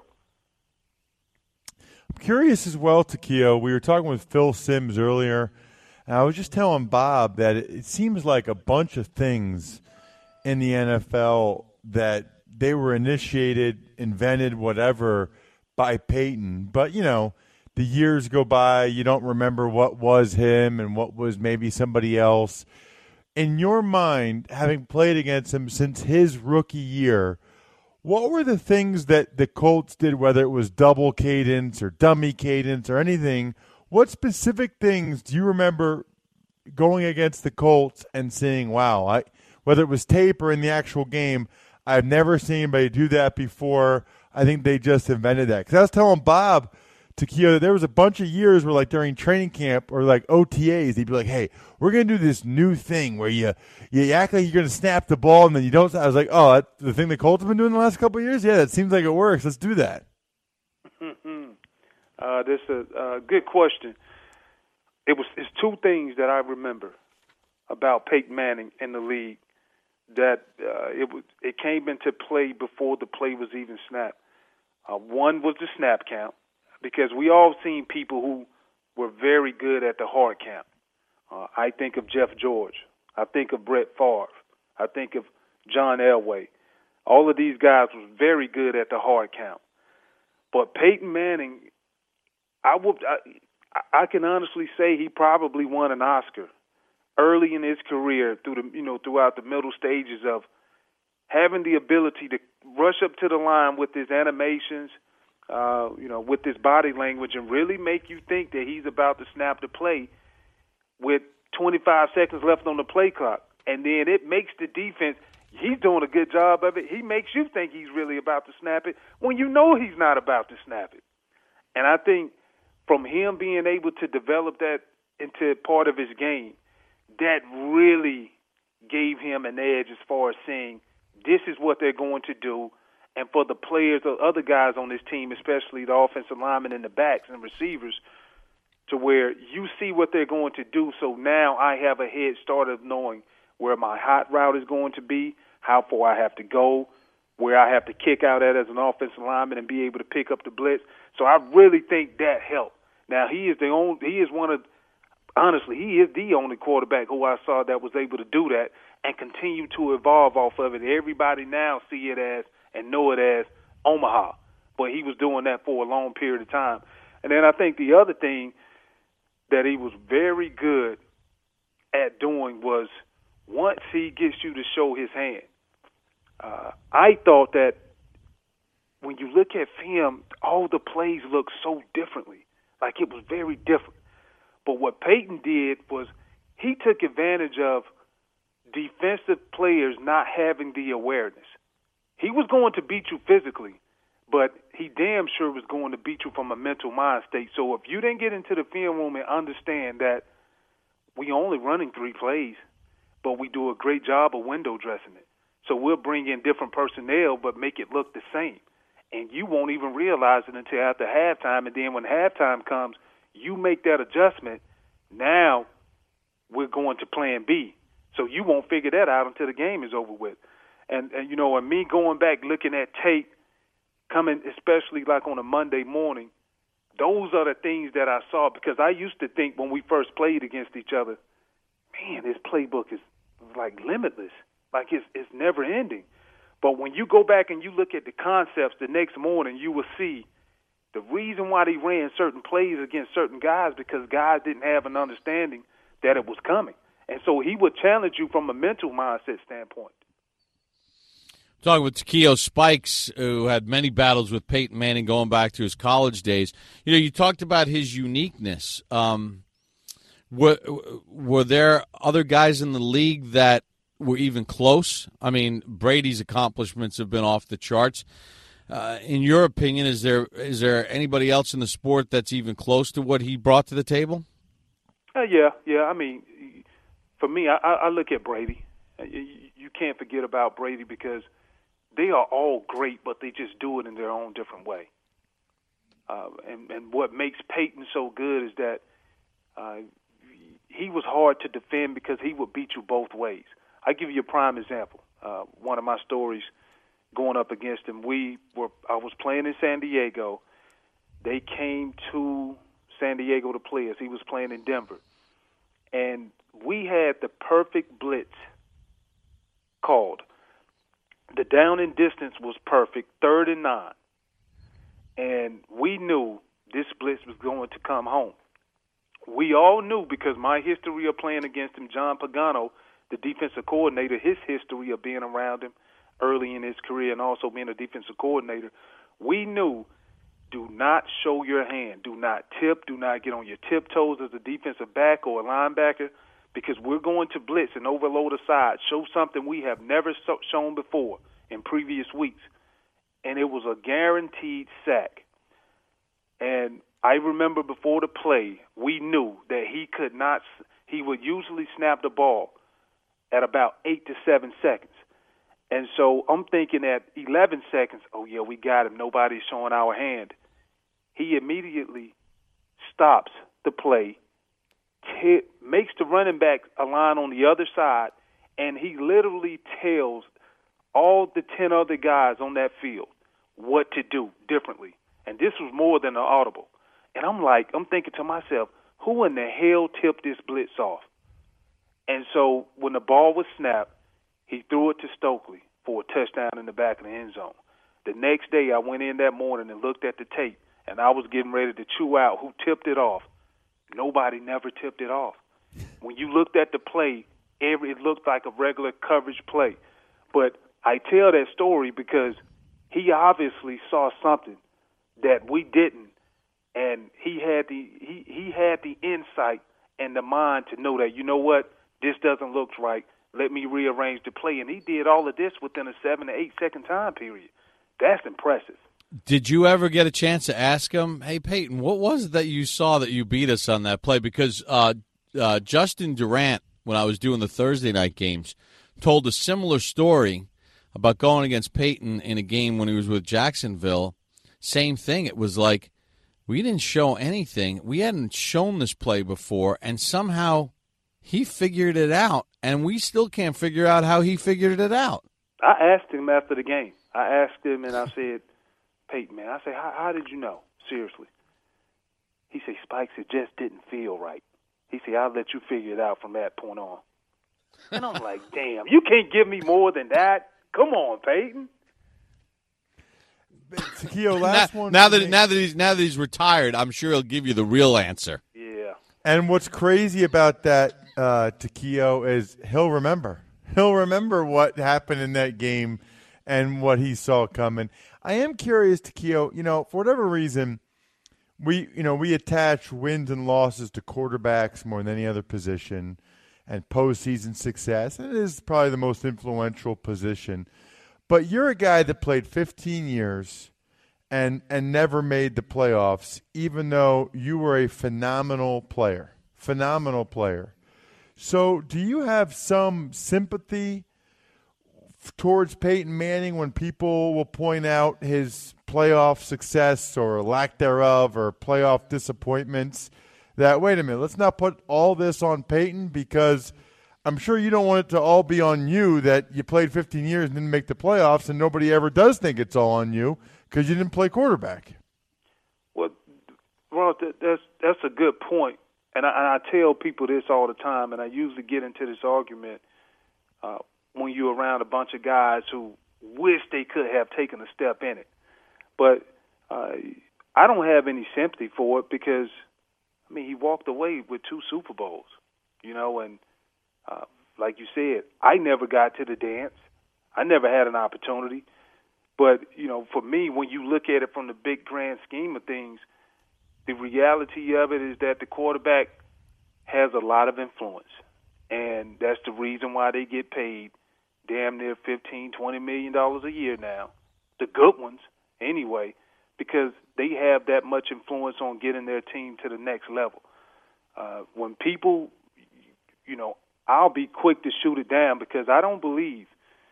Speaker 4: I'm curious as well, Takeo. We were talking with Phil Simms earlier, and I was just telling Bob that it, it seems like a bunch of things in the N F L that they were initiated, invented, whatever, by Peyton. But, you know, the years go by, you don't remember what was him and what was maybe somebody else. In your mind, having played against him since his rookie year, what were the things that the Colts did, whether it was double cadence or dummy cadence or anything? What specific things do you remember going against the Colts and seeing, wow, I, whether it was tape or in the actual game, I've never seen anybody do that before. I think they just invented that. Because I was telling Bob, Takeo, that there was a bunch of years where, like, during training camp or, like, O T As, they'd be like, hey, we're going to do this new thing where you you act like you're going to snap the ball and then you don't. I was like, oh, that's the thing the Colts have been doing the last couple of years? Yeah, it seems like it works. Let's do that.
Speaker 6: uh, this is a uh, good question. It was it's two things that I remember about Peyton Manning in the league that uh, it was it came into play before the play was even snapped. Uh, one was the snap count, because we all seen people who were very good at the hard count. Uh, I think of Jeff George. I think of Brett Favre. I think of John Elway. All of these guys was very good at the hard count. But Peyton Manning, I would, I, I can honestly say he probably won an Oscar early in his career through the, you know, throughout the middle stages of having the ability to rush up to the line with his animations, uh, you know, with his body language, and really make you think that he's about to snap the play with twenty-five seconds left on the play clock. And then it makes the defense, he's doing a good job of it. He makes you think he's really about to snap it when you know he's not about to snap it. And I think from him being able to develop that into part of his game, that really gave him an edge as far as saying, this is what they're going to do. And for the players, the other guys on this team, especially the offensive linemen and the backs and receivers, to where you see what they're going to do. So now I have a head start of knowing where my hot route is going to be, how far I have to go, where I have to kick out at as an offensive lineman and be able to pick up the blitz. So I really think that helped. Now he is the only, he is one of, honestly, he is the only quarterback who I saw that was able to do that and continue to evolve off of it. Everybody now see it as and know it as Omaha, but he was doing that for a long period of time. And then I think the other thing that he was very good at doing was once he gets you to show his hand, uh, I thought that when you look at film, all the plays look so differently. Like it was very different. But what Peyton did was he took advantage of defensive players not having the awareness. He was going to beat you physically, but he damn sure was going to beat you from a mental mind state. So if you didn't get into the film room and understand that we only running three plays, but we do a great job of window dressing it. So we'll bring in different personnel but make it look the same. And you won't even realize it until after halftime. And then when halftime comes, you make that adjustment. Now we're going to plan B. So you won't figure that out until the game is over with. And, and you know, and me going back looking at tape, coming especially like on a Monday morning, those are the things that I saw, because I used to think when we first played against each other, man, this playbook is like limitless, like it's it's never ending. But when you go back and you look at the concepts the next morning, you will see the reason why they ran certain plays against certain guys, because guys didn't have an understanding that it was coming. And so he would challenge you from a mental mindset standpoint.
Speaker 2: Talking with Takeo Spikes, who had many battles with Peyton Manning going back to his college days. You know, you talked about his uniqueness. Um, were, were there other guys in the league that were even close? I mean, Brady's accomplishments have been off the charts. Uh, in your opinion, is there is there anybody else in the sport that's even close to what he brought to the table?
Speaker 6: Uh, yeah, yeah. I mean, for me, I, I look at Brady. You, you can't forget about Brady because they are all great, but they just do it in their own different way. Uh, and, and what makes Peyton so good is that uh, he was hard to defend because he would beat you both ways. I give you a prime example. Uh, one of my stories going up against him. We were. I was playing in San Diego. They came to San Diego to play us. He was playing in Denver, and we had the perfect blitz called. The down and distance was perfect, third and nine. And we knew this blitz was going to come home. We all knew because my history of playing against him, John Pagano, the defensive coordinator, his history of being around him early in his career and also being a defensive coordinator, we knew do not show your hand. Do not tip. Do not get on your tiptoes as a defensive back or a linebacker because we're going to blitz and overload a side, show something we have never so- shown before in previous weeks. And it was a guaranteed sack. And I remember before the play, we knew that he could not, he would usually snap the ball at about eight to seven seconds. And so I'm thinking at eleven seconds, oh, yeah, we got him. Nobody's showing our hand. He immediately stops the play, t- makes the running back align on the other side, and he literally tells all the ten other guys on that field what to do differently. And this was more than an audible. And I'm like, I'm thinking to myself, who in the hell tipped this blitz off? And so when the ball was snapped, he threw it to Stokely for a touchdown in the back of the end zone. The next day I went in that morning and looked at the tape, and I was getting ready to chew out who tipped it off. Nobody never tipped it off. When you looked at the play, every, it looked like a regular coverage play. But I tell that story because he obviously saw something that we didn't, and he had the he, he had the insight and the mind to know that, you know what, this doesn't look right. Let me rearrange the play. And he did all of this within a seven to eight second time period. That's impressive.
Speaker 2: Did you ever get a chance to ask him, hey, Peyton, what was it that you saw that you beat us on that play? Because uh, uh, Justin Durant, when I was doing the Thursday night games, told a similar story about going against Peyton in a game when he was with Jacksonville. Same thing. It was like we didn't show anything. We hadn't shown this play before, and somehow he figured it out, and we still can't figure out how he figured it out.
Speaker 6: I asked him after the game. I asked him, and I said, Peyton, man, I said, how, how did you know? Seriously. He said, Spikes, it just didn't feel right. He said, I'll let you figure it out from that point on. And I'm like, damn, you can't give me more than that? Come on, Peyton.
Speaker 4: Takeo, last
Speaker 2: now,
Speaker 4: one.
Speaker 2: Now that now that he's now that he's retired, I'm sure he'll give you the real answer.
Speaker 6: Yeah.
Speaker 4: And what's crazy about that, uh, Takeo, is he'll remember. He'll remember what happened in that game and what he saw coming. I am curious, Takeo. You know, for whatever reason, we you know we attach wins and losses to quarterbacks more than any other position, and postseason success. And it is probably the most influential position. But you're a guy that played fifteen years and and never made the playoffs, even though you were a phenomenal player. Phenomenal player. So do you have some sympathy towards Peyton Manning when people will point out his playoff success or lack thereof or playoff disappointments? That, wait a minute, let's not put all this on Peyton, because I'm sure you don't want it to all be on you that you played fifteen years and didn't make the playoffs, and nobody ever does think it's all on you because you didn't play quarterback.
Speaker 6: Well, Ron, that's that's a good point, and I, and I tell people this all the time, and I usually get into this argument uh, when you're around a bunch of guys who wish they could have taken a step in it. But uh, I don't have any sympathy for it because, I mean, he walked away with two Super Bowls, you know, and Uh, like you said, I never got to the dance. I never had an opportunity. But, you know, for me, when you look at it from the big grand scheme of things, the reality of it is that the quarterback has a lot of influence. And that's the reason why they get paid damn near fifteen, twenty million dollars a year now. The good ones, anyway, because they have that much influence on getting their team to the next level. Uh, when people, you know, I'll be quick to shoot it down because I don't believe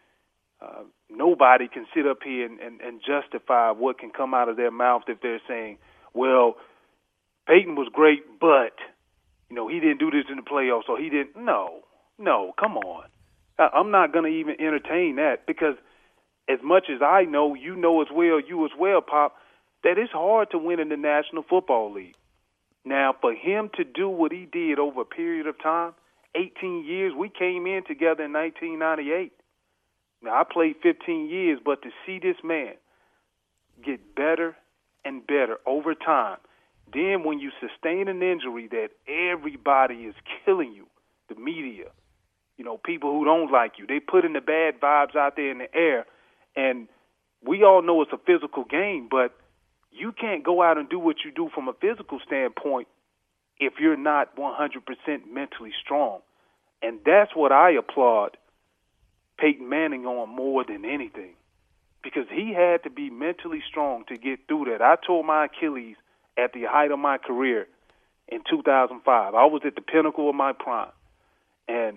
Speaker 6: uh, nobody can sit up here and, and, and justify what can come out of their mouth if they're saying, well, Peyton was great, but, you know, he didn't do this in the playoffs, so he didn't. No, no, come on. I, I'm not going to even entertain that because as much as I know, you know as well, you as well, Pop, that it's hard to win in the National Football League. Now, for him to do what he did over a period of time, eighteen years, we came in together in nineteen ninety-eight. Now, I played fifteen years, but to see this man get better and better over time, then when you sustain an injury that everybody is killing you, the media, you know, people who don't like you, they put in the bad vibes out there in the air, and we all know it's a physical game, but you can't go out and do what you do from a physical standpoint if you're not one hundred percent mentally strong. And that's what I applaud Peyton Manning on more than anything, because he had to be mentally strong to get through that. I tore my Achilles at the height of my career in two thousand five. I was at the pinnacle of my prime. And,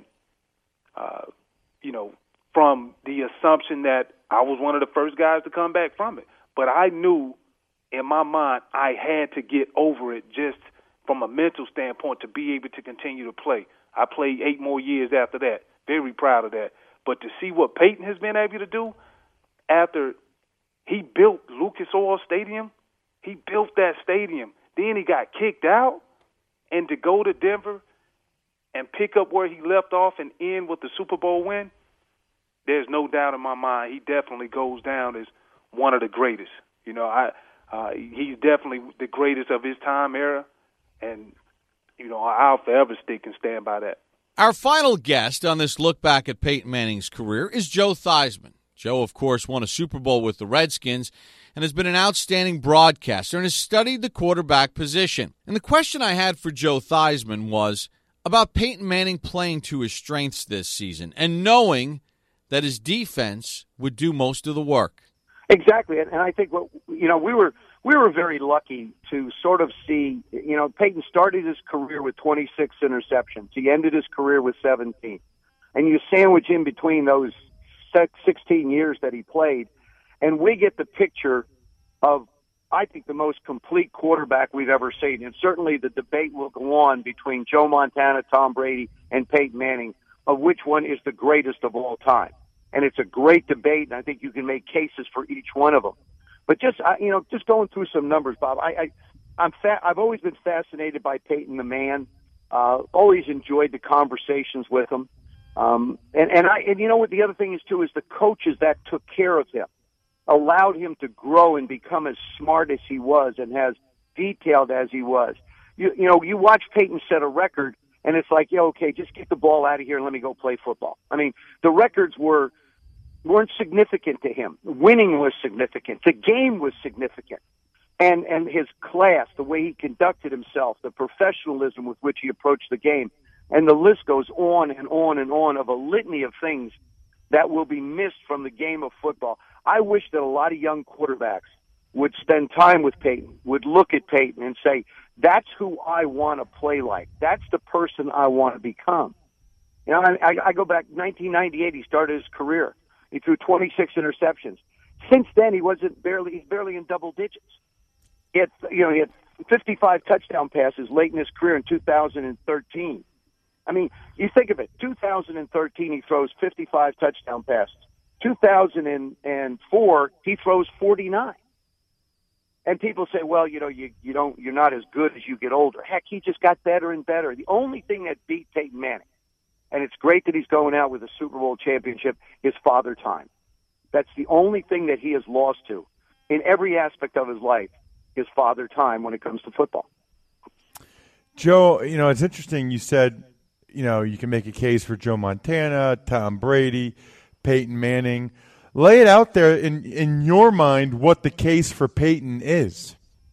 Speaker 6: uh, you know, from the assumption that I was one of the first guys to come back from it. But I knew in my mind I had to get over it just from a mental standpoint to be able to continue to play. I played eight more years after that. Very proud of that. But to see what Peyton has been able to do after he built Lucas Oil Stadium, he built that stadium. Then he got kicked out, and to go to Denver and pick up where he left off and end with the Super Bowl win, there's no doubt in my mind he definitely goes down as one of the greatest. You know, I uh, he's definitely the greatest of his time era, and, you know, I'll forever stick and stand by that.
Speaker 2: Our final guest on this look back at Peyton Manning's career is Joe Theismann. Joe, of course, won a Super Bowl with the Redskins and has been an outstanding broadcaster and has studied the quarterback position. And the question I had for Joe Theismann was about Peyton Manning playing to his strengths this season and knowing that his defense would do most of the work.
Speaker 7: Exactly, and I think what you know we were we were very lucky to sort of see. You know, Peyton started his career with twenty-six interceptions. He ended his career with seventeen, and you sandwich in between those sixteen years that he played, and we get the picture of, I think, the most complete quarterback we've ever seen. And certainly the debate will go on between Joe Montana, Tom Brady, and Peyton Manning of which one is the greatest of all time. And it's a great debate, and I think you can make cases for each one of them. But just, you know, just going through some numbers, Bob, I, I, I'm fa- I've always been fascinated by Peyton the man. Uh, always enjoyed the conversations with him. Um, and, and I, and you know what the other thing is too, is the coaches that took care of him, allowed him to grow and become as smart as he was and as detailed as he was. You, you know, you watch Peyton set a record, and it's like, yeah, okay, just get the ball out of here and let me go play football. I mean, the records were, weren't significant to him. Winning was significant. The game was significant. And, and his class, the way he conducted himself, the professionalism with which he approached the game, and the list goes on and on and on of a litany of things that will be missed from the game of football. I wish that a lot of young quarterbacks would spend time with Peyton, would look at Peyton and say, that's who I want to play like. That's the person I want to become. You know, I, I go back nineteen ninety-eight, he started his career. He threw twenty-six interceptions. Since then, he wasn't barely, he's barely in double digits. He had, you know, he had fifty-five touchdown passes late in his career in two thousand thirteen. I mean, you think of it, two thousand thirteen, he throws fifty-five touchdown passes. two thousand four, he throws forty-nine. And people say, well, you know, you, you don't, you're not as good as you get older. Heck, he just got better and better. The only thing that beat Peyton Manning, and it's great that he's going out with a Super Bowl championship, is father time. That's the only thing that he has lost to in every aspect of his life, is father time when it comes to football.
Speaker 4: Joe, you know, it's interesting you said, you know, you can make a case for Joe Montana, Tom Brady, Peyton Manning. Lay it out there in, in your mind what the case for Peyton is.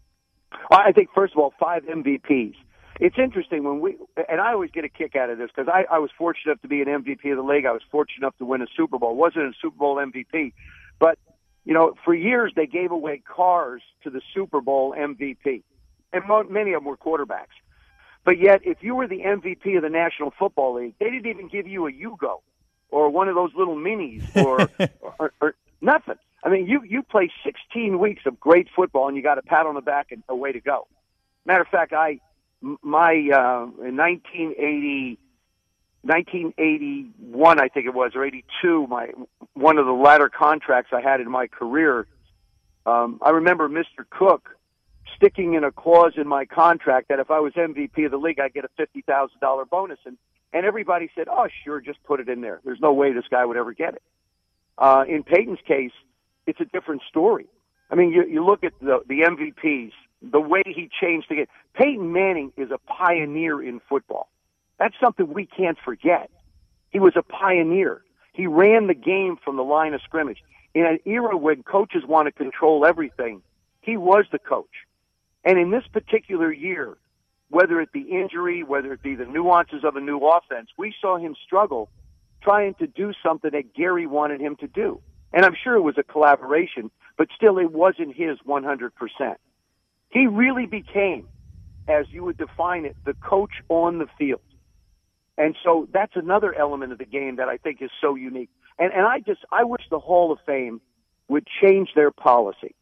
Speaker 7: I think, first of all, five M V Ps. It's interesting when we, and I always get a kick out of this because I, I was fortunate enough to be an M V P of the league. I was fortunate enough to win a Super Bowl. Wasn't a Super Bowl M V P. But, you know, for years they gave away cars to the Super Bowl M V P. And mo- many of them were quarterbacks. But yet, if you were the M V P of the National Football League, they didn't even give you a Yugo or one of those little minis or, or, or nothing. I mean, you, you play sixteen weeks of great football, and you got a pat on the back and a way to go. Matter of fact, I my uh, in nineteen eighty, nineteen eighty-one, I think it was, or eighty-two, my one of the latter contracts I had in my career, um, I remember Mister Cook sticking in a clause in my contract that if I was M V P of the league, I'd get a fifty thousand dollars bonus. And, and everybody said, oh, sure, just put it in there. There's no way this guy would ever get it. Uh, in Peyton's case, it's a different story. I mean, you, you look at the, the M V Ps, the way he changed the game. Peyton Manning is a pioneer in football. That's something we can't forget. He was a pioneer. He ran the game from the line of scrimmage. In an era when coaches want to control everything, he was the coach. And in this particular year, whether it be injury, whether it be the nuances of a new offense, we saw him struggle trying to do something that Gary wanted him to do. And I'm sure it was a collaboration, but still it wasn't his one hundred percent. He really became, as you would define it, the coach on the field. And so that's another element of the game that I think is so unique. And, and I just, I wish the Hall of Fame would change their policy.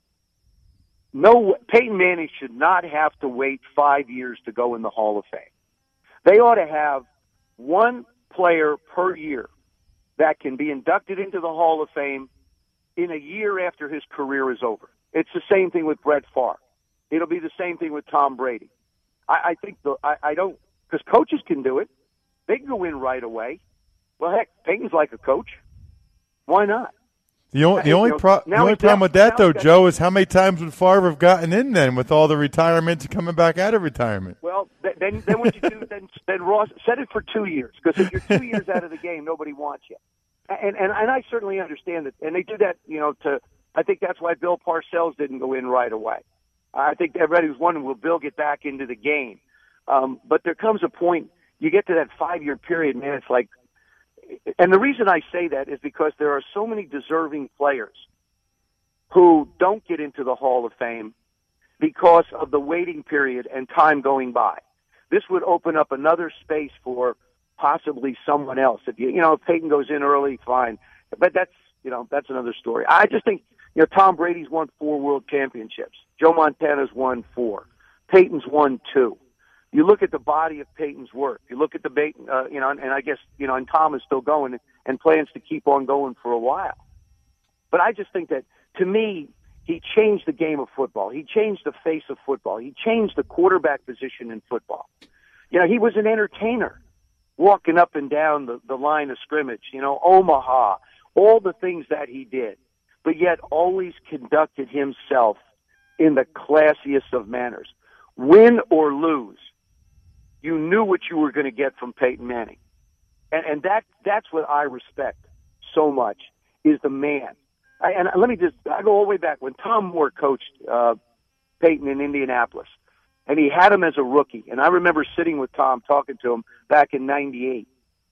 Speaker 7: No, Peyton Manning should not have to wait five years to go in the Hall of Fame. They ought to have one player per year that can be inducted into the Hall of Fame in a year after his career is over. It's the same thing with Brett Favre. It'll be the same thing with Tom Brady. I, I think the, I, I don't, because coaches can do it. They can go in right away. Well, heck, Peyton's like a coach. Why not?
Speaker 4: The only the only, pro- the only problem with that, though, Joe, is how many times would Favre have gotten in then with all the retirements and coming back out of retirement?
Speaker 7: Well, then then what you do, then, then Ross, set it for two years, because if you're two years out of the game, nobody wants you. And, and and I certainly understand that. And they do that, you know, to, I think that's why Bill Parcells didn't go in right away. I think everybody was wondering, will Bill get back into the game? Um, but there comes a point, you get to that five-year period, man, it's like, and the reason I say that is because there are so many deserving players who don't get into the Hall of Fame because of the waiting period and time going by. This would open up another space for possibly someone else. If you, you know, if Peyton goes in early, fine. But that's, you know, that's another story. I just think, you know, Tom Brady's won four world championships. Joe Montana's won four. Peyton's won two. You look at the body of Peyton's work. You look at the, uh, you know, and, and I guess, you know, and Tom is still going and plans to keep on going for a while. But I just think that, to me, he changed the game of football. He changed the face of football. He changed the quarterback position in football. You know, he was an entertainer, walking up and down the, the line of scrimmage, you know, Omaha, all the things that he did, but yet always conducted himself in the classiest of manners. Win or lose, you knew what you were going to get from Peyton Manning. And, and that that's what I respect so much, is the man. I, and let me just, I go all the way back. When Tom Moore coached uh, Peyton in Indianapolis, and he had him as a rookie, and I remember sitting with Tom, talking to him back in ninety-eight,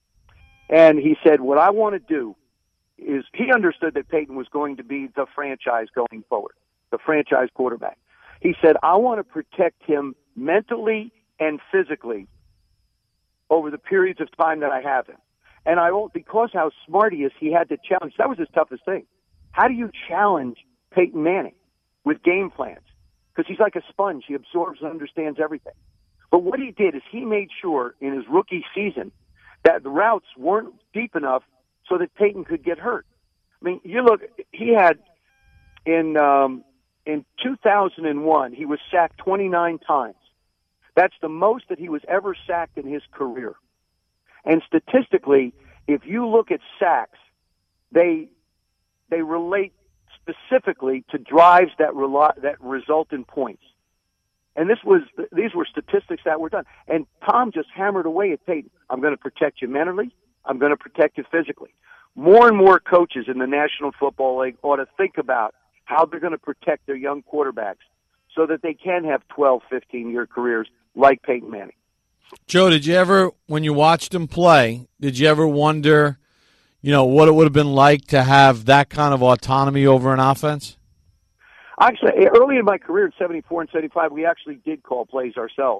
Speaker 7: and he said, what I want to do is, he understood that Peyton was going to be the franchise going forward, the franchise quarterback. He said, I want to protect him mentally and physically over the periods of time that I have him. And I, because how smart he is, he had to challenge. That was his toughest thing. How do you challenge Peyton Manning with game plans? Because he's like a sponge. He absorbs and understands everything. But what he did is he made sure in his rookie season that the routes weren't deep enough so that Peyton could get hurt. I mean, you look, he had in um, in two thousand one, he was sacked twenty-nine times. That's the most that he was ever sacked in his career. And statistically, if you look at sacks, they they relate specifically to drives that rely, that result in points. And this was these were statistics that were done. And Tom just hammered away at Peyton. I'm going to protect you mentally. I'm going to protect you physically. More and more coaches in the National Football League ought to think about how they're going to protect their young quarterbacks so that they can have twelve, fifteen-year careers like Peyton Manning.
Speaker 2: Joe, did you ever, when you watched him play, did you ever wonder, you know, what it would have been like to have that kind of autonomy over an offense?
Speaker 7: Actually, early in my career in seventy-four and seventy-five, we actually did call plays ourselves.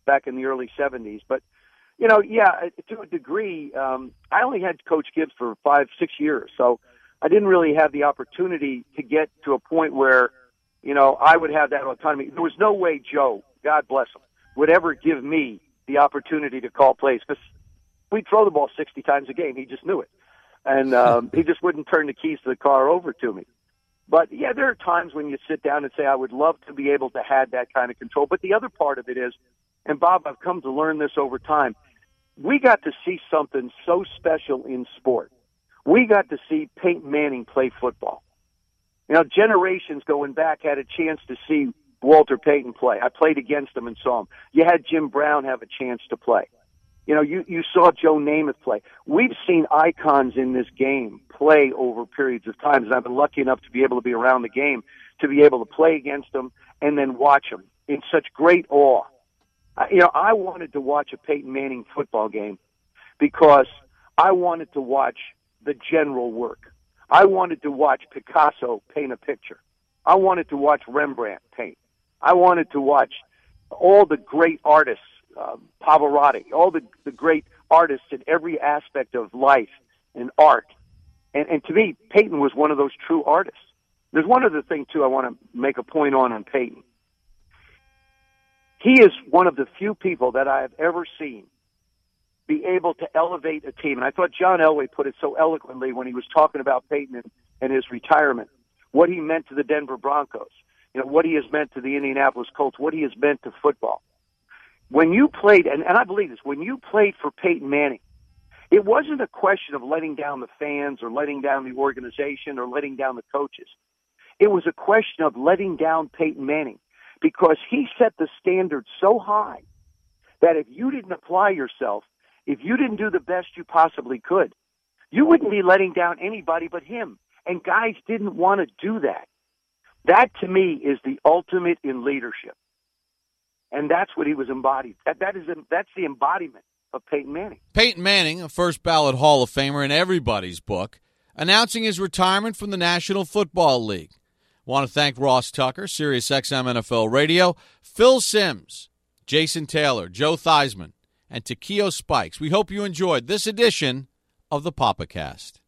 Speaker 7: back in the early seventies. But, you know, yeah, to a degree, um, I only had Coach Gibbs for five, six years. So I didn't really have the opportunity to get to a point where, you know, I would have that autonomy. There was no way Joe, God bless him, would ever give me the opportunity to call plays, because we'd throw the ball sixty times a game. He just knew it. And um, he just wouldn't turn the keys to the car over to me. But, yeah, there are times when you sit down and say, I would love to be able to have that kind of control. But the other part of it is, and, Bob, I've come to learn this over time, we got to see something so special in sport. We got to see Peyton Manning play football. You know, generations going back had a chance to see Walter Payton play. I played against him and saw him. You had Jim Brown have a chance to play. You know, you, you saw Joe Namath play. We've seen icons in this game play over periods of time, and I've been lucky enough to be able to be around the game, to be able to play against them and then watch them in such great awe. I, you know, I wanted to watch a Peyton Manning football game because I wanted to watch the general work. I wanted to watch Picasso paint a picture. I wanted to watch Rembrandt paint. I wanted to watch all the great artists, uh, Pavarotti, all the, the great artists in every aspect of life and art. And, and to me, Peyton was one of those true artists. There's one other thing, too, I want to make a point on on Peyton. He is one of the few people that I have ever seen be able to elevate a team. And I thought John Elway put it so eloquently when he was talking about Peyton and, and his retirement, what he meant to the Denver Broncos, you know, what he has meant to the Indianapolis Colts, what he has meant to football. When you played, and, and I believe this, when you played for Peyton Manning, it wasn't a question of letting down the fans or letting down the organization or letting down the coaches. It was a question of letting down Peyton Manning, because he set the standard so high that if you didn't apply yourself, if you didn't do the best you possibly could, you wouldn't be letting down anybody but him. And guys didn't want to do that. That, to me, is the ultimate in leadership. And that's what he was embodied. That, that is, that's the embodiment of Peyton Manning.
Speaker 2: Peyton Manning, a first ballot Hall of Famer in everybody's book, announcing his retirement from the National Football League. Want to thank Ross Tucker, Sirius X M N F L Radio, Phil Simms, Jason Taylor, Joe Theismann, and Takeo Spikes. We hope you enjoyed this edition of the PapaCast.